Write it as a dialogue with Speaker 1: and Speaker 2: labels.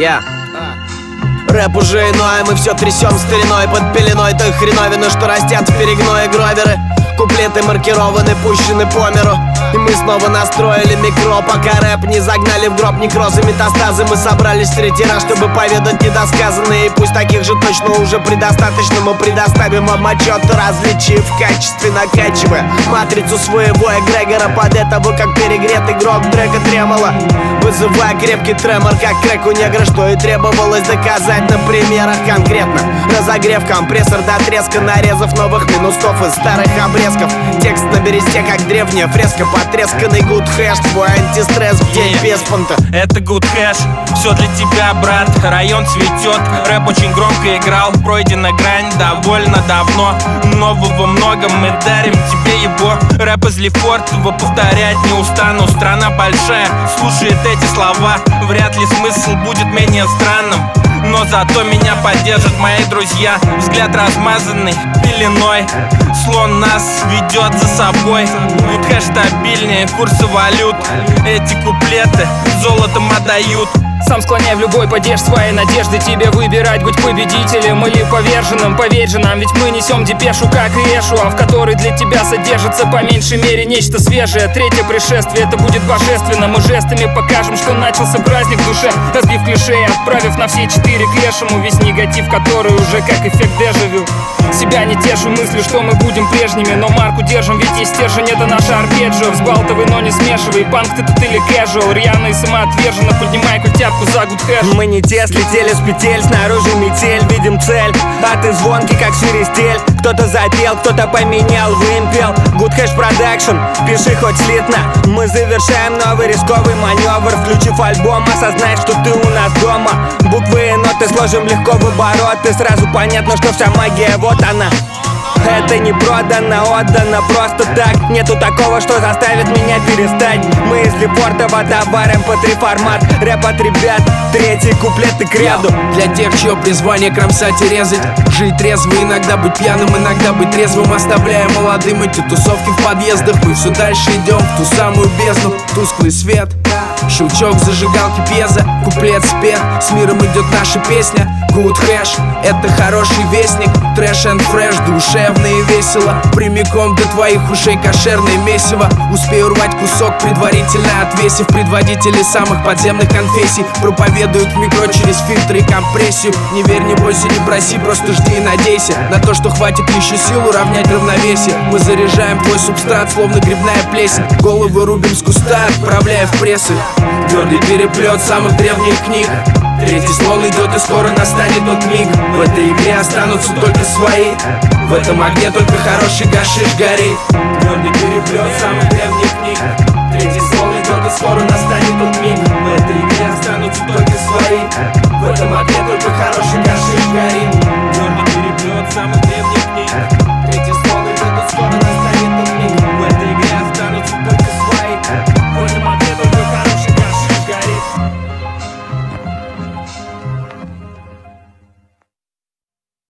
Speaker 1: Рэп уже иной, мы все трясем стариной под пеленой той хреновины, что растят в перегное гроверы. Куплеты маркированы, пущены по миру, и мы снова настроили микро, пока рэп не загнали в гроб некрозы, метастазы. Мы собрались в третий раз, чтобы поведать недосказанное, и пусть таких же точно уже предостаточно, мы предоставим вам отчет, различий в качестве, накачивая матрицу своего эгрегора под этого, как перегретый гроб трека тремоло, вызывая крепкий тремор, как крэк у негра, что и требовалось доказать на примерах конкретно. Разогрев компрессор до треска, нарезав новых минусков из старых обрезков. Текст на бересте, как древняя фреска, потресканный good хэш, твой антистресс в день без понта.
Speaker 2: Это good хэш, все для тебя, брат. Район цветет, рэп очень громко играл. Пройдена грань довольно давно, нового много, мы дарим тебе его. Рэп из Лефортово повторять не устану. Страна большая, слушает эти слова, вряд ли смысл будет менее странным, но зато меня поддержат мои друзья. Взгляд размазанный пеленой, слон нас ведет за собой. Тут хэш стабильнее курсы валют, эти куплеты золотом отдают.
Speaker 3: Сам склоняй в любой падеж своей надежды, тебе выбирать, быть победителем или поверженным. Поверь же нам, ведь мы несем депешу, как и Эшу, а в которой для тебя содержится по меньшей мере нечто свежее. Третье пришествие, это будет божественно. Мы жестами покажем, что начался праздник в душе, разбив клише и отправив на все 4 к лешему весь негатив, который уже как эффект дежавю. Себя не тешу мыслью, что мы будем прежними, но марку держим, ведь есть стержень, это наша арпеджио. Взбалтывай, но не смешивай, панк ты тут или кэжуал, рьяно и самоотверженно поднимай культяпку за good хэш.
Speaker 4: Мы не те, слетели с петель, снаружи метель, видим цель, а ты звонкий, как свиристель. Кто-то запел, кто-то поменял вымпел. Good Hash Production, пиши хоть слитно. Мы завершаем новый рисковый маневр, включив альбом, осознай, что ты у нас дома. Буквы и ноты сложим легко в оборот, и сразу понятно, что вся магия вот она. Это не продано, отдано просто так. Нету такого, что заставит меня перестать. Мы из Лефортово товарим по 3 формат. Рэп от ребят, третий куплет и креду.
Speaker 5: Для тех, чье призвание кромсать и резать, жить трезво, иногда быть пьяным, иногда быть трезвым, оставляя молодым эти тусовки в подъездах. Мы все дальше идем в ту самую бездну, тусклый свет, щелчок зажигалки пьеза, куплет спет, с миром идет наша песня. Good Hash — это хороший вестник, трэш and фреш, душевно и весело, прямиком до твоих ушей кошерное месиво. Успею рвать кусок, предварительно отвесив предводителей самых подземных конфессий. Проповедуют в микро через фильтры и компрессию. Не верь, не бойся, не проси, просто жди и надейся на то, что хватит еще сил уравнять равновесие. Мы заряжаем твой субстрат, словно грибная плесень, головы рубим с куста, отправляя в прессы. Твердый переплет самых древних книг, третий слон идет, и скоро настанет тот миг. В этой игре останутся только свои, в этом огне только хороший гашиш горит. Твердый переплет самых древних книг, третий слон идет, и скоро настанет тот миг. В этой игре останутся только свои, в этом огне только хороший